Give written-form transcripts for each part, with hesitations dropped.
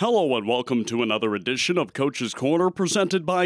Hello and welcome to another edition of Coach's Corner presented by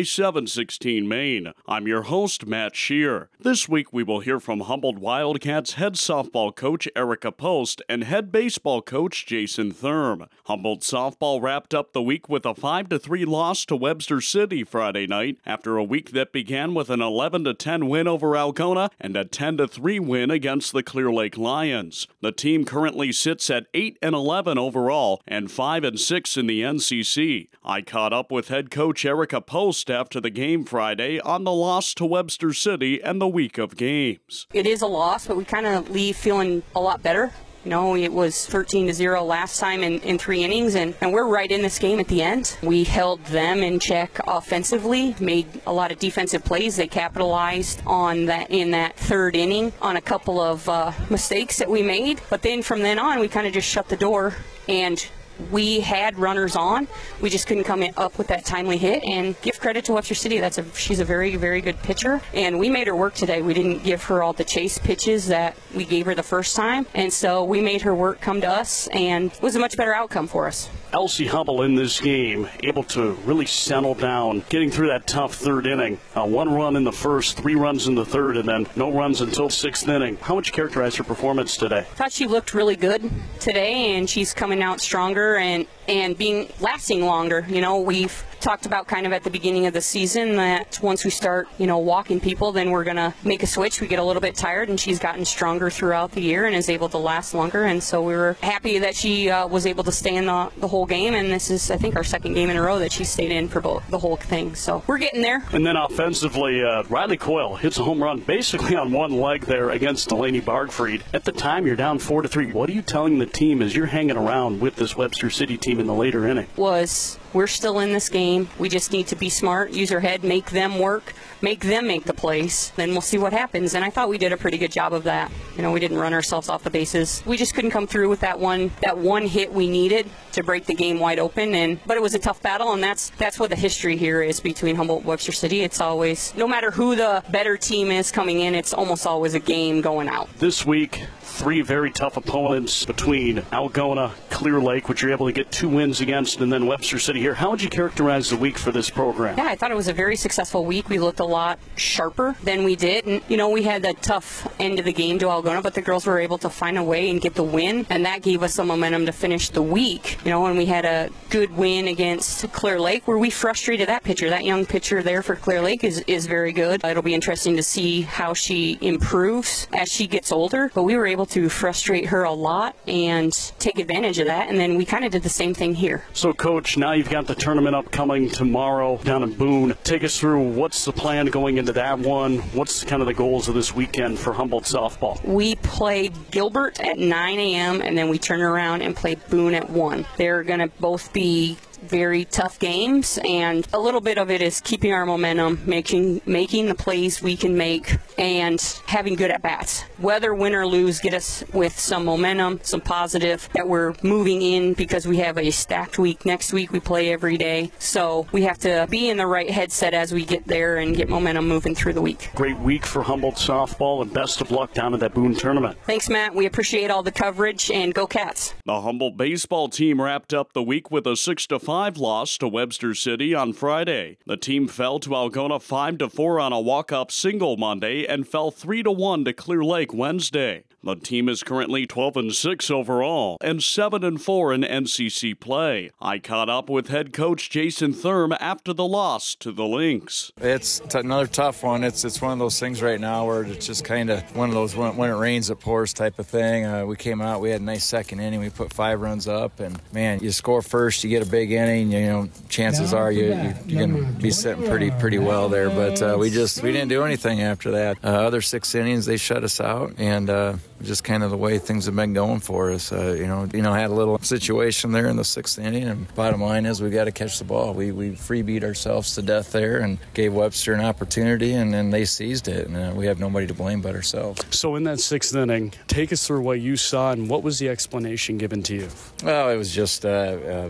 716 Maine. I'm your host, Matt Shear. This week we will hear from Humboldt Wildcats head softball coach Erica Post and head baseball coach Jason Thurm. Humboldt softball wrapped up the week with a 5-3 loss to Webster City Friday night after a week that began with an 11-10 win over Algona and a 10-3 win against the Clear Lake Lions. The team currently sits at 8-11 overall and 5-6 in the NCC. I caught up with head coach Erica Post after the game Friday on the loss to Webster City and the week of games. It is a loss, but we kind of leave feeling a lot better. You know, it was 13-0 last time in 3 innings, and we're right in this game at the end. We held them in check offensively, made a lot of defensive plays. They capitalized on that in that 3rd inning on a couple of mistakes that we made. But then from then on, we kind of just shut the door, and we had runners on. We just couldn't come up with that timely hit, and give credit to Webster City. She's a very, very good pitcher, and we made her work today. We didn't give her all the chase pitches that we gave her the first time, and so we made her work come to us, and it was a much better outcome for us. Elsie Hubble in this game, able to really settle down, getting through that tough 3rd inning. 1 run in the first, 3 runs in the 3rd, and then no runs until 6th inning. How would you characterize her performance today? I thought she looked really good today, and she's coming out stronger and lasting longer. You know, we've talked about kind of at the beginning of the season that once we start, walking people, then we're going to make a switch. We get a little bit tired, and she's gotten stronger throughout the year and is able to last longer. And so we were happy that she was able to stay in the whole game. And this is, I think, our 2nd game in a row that she stayed in for the whole thing. So we're getting there. And then offensively, Riley Coyle hits a home run basically on one leg there against Delaney Bargfried. At the time, you're down 4-3. What are you telling the team as you're hanging around with this Webster City team in the later inning? We're still in this game. We just need to be smart, use our head, make them work, make them make the plays. Then we'll see what happens. And I thought we did a pretty good job of that. We didn't run ourselves off the bases. We just couldn't come through with that one hit we needed to break the game wide open. But it was a tough battle, and that's what the history here is between Humboldt and Webster City. It's always, no matter who the better team is coming in, it's almost always a game going out. This week, 3 very tough opponents between Algona, Clear Lake, which you're able to get 2 wins against, and then Webster City here. How would you characterize the week for this program? Yeah, I thought it was a very successful week. We looked a lot sharper than we did. And, we had a tough end of the game to Algona, but the girls were able to find a way and get the win, and that gave us some momentum to finish the week. And we had a good win against Clear Lake where we frustrated that pitcher. That young pitcher there for Clear Lake is very good. It'll be interesting to see how she improves as she gets older, but we were able to frustrate her a lot and take advantage of that, and then we kind of did the same thing here. So, Coach, now you've got the tournament upcoming tomorrow down in Boone. Take us through what's the plan going into that one. What's kind of the goals of this weekend for Humboldt softball? We play Gilbert at 9 a.m., and then we turn around and play Boone at 1. They're going to both be very tough games, and a little bit of it is keeping our momentum, making the plays we can make, and having good at-bats. Whether win or lose, get us with some momentum, some positive that we're moving in, because we have a stacked week. Next week we play every day, so we have to be in the right headset as we get there and get momentum moving through the week. Great week for Humboldt softball, and best of luck down at that Boone tournament. Thanks, Matt. We appreciate all the coverage, and go Cats. The Humboldt baseball team wrapped up the week with a 6-5 loss to Webster City on Friday. The team fell to Algona 5-4 on a walk-up single Monday and fell 3-1 to Clear Lake Wednesday. The team is currently 12-6 overall and 7-4 in NCC play. I caught up with head coach Jason Thurm after the loss to the Lynx. It's another tough one. It's one of those things right now where it's just kind of one of those when it rains it pours type of thing. We came out, we had a nice 2nd inning. We put 5 runs up, and man, you score first, you get a big inning. Chances are you're going to be sitting pretty well there. But we didn't do anything after that. Other 6 innings, they shut us out, and just kind of the way things have been going for us. Had a little situation there in the 6th inning, and bottom line is we got to catch the ball. We freebeat ourselves to death there and gave Webster an opportunity, and then they seized it, and we have nobody to blame but ourselves. So in that 6th inning, take us through what you saw and what was the explanation given to you? Well, it was just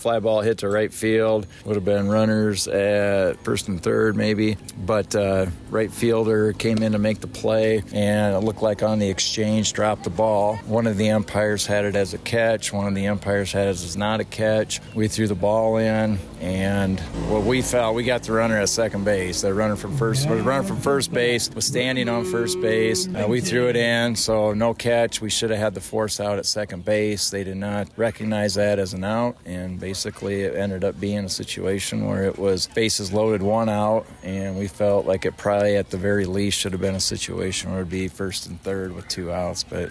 fly ball hit to right field. Would have been runners at first and third maybe, but right fielder came in to make the play, and it looked like on the exchange dropped the ball. One of the umpires had it as a catch. One of the umpires had it as not a catch. We threw the ball in, and what we felt, we got the runner at second base. The runner from first base was standing on first base. We threw it in, so no catch. We should have had the force out at second base. They did not recognize that as an out, and basically it ended up being a situation where it was bases loaded, one out, and we felt like it probably at the very least should have been a situation where it would be first and third with 2 outs. But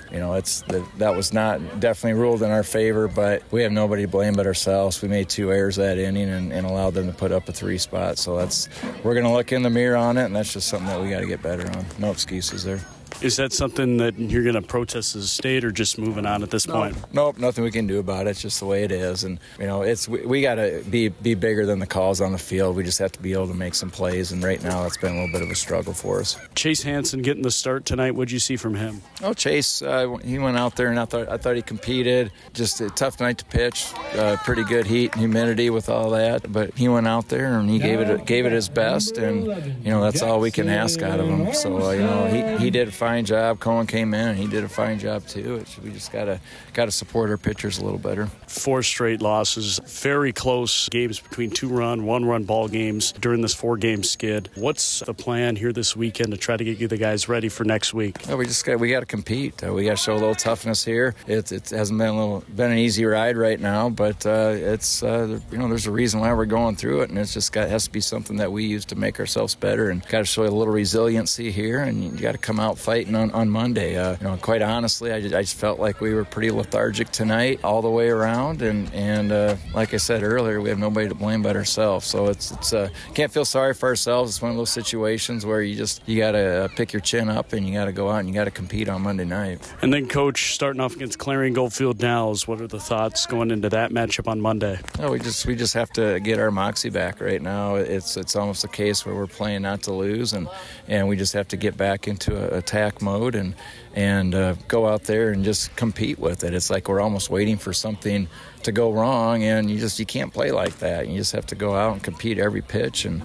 that was not definitely ruled in our favor, but we have nobody to blame but ourselves. We made 2 errors that inning and allowed them to put up a 3 spot. So we're going to look in the mirror on it, and that's just something that we got to get better on. No excuses there. Is that something that you're going to protest as a state, or just moving on at this point? Nope, nothing we can do about it. It's just the way it is. And, we got to be bigger than the calls on the field. We just have to be able to make some plays, and right now it's been a little bit of a struggle for us. Chase Hansen getting the start tonight. What'd you see from him? Oh, Chase, he went out there, and I thought he competed. Just a tough night to pitch. Pretty good heat and humidity with all that. But he went out there, and he gave it his best, and, that's all we can ask out of him. So, he did a fine job. Cohen came in and he did a fine job too. We just gotta support our pitchers a little better. 4 straight losses, very close games between 2-run, 1-run ball games during this 4-game skid. What's the plan here this weekend to try to get you the guys ready for next week? We got to compete. We got to show a little toughness here. It hasn't been an easy ride right now, but there's a reason why we're going through it, and it's just has to be something that we use to make ourselves better, and got to show a little resiliency here, and you got to come out fighting on Monday. Quite honestly, I just felt like we were pretty lethargic tonight all the way around, and like I said earlier, we have nobody to blame but ourselves. So it's can't feel sorry for ourselves. It's one of those situations where you got to pick your chin up, and you got to go out and you got to compete on Monday night. And then, Coach, starting off against Clarion Goldfield Dow's, what are the thoughts going into that matchup on Monday? We just have to get our moxie back right now. It's almost a case where we're playing not to lose, and we just have to get back into attack mode and go out there and just compete with it. It's like we're almost waiting for something to go wrong, and you can't play like that. You just have to go out and compete every pitch, and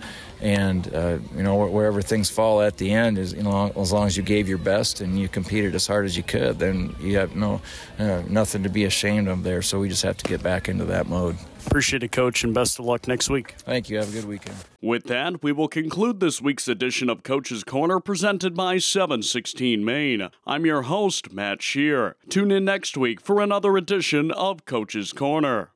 wherever things fall at the end is, as long as you gave your best and you competed as hard as you could, then you have nothing to be ashamed of there. So we just have to get back into that mode. Appreciate it, Coach, and best of luck next week. Thank you. Have a good weekend. With that, we will conclude this week's edition of Coach's Corner, presented by 716 Maine. I'm your host, Matt Shear. Tune in next week for another edition of Coach's Corner.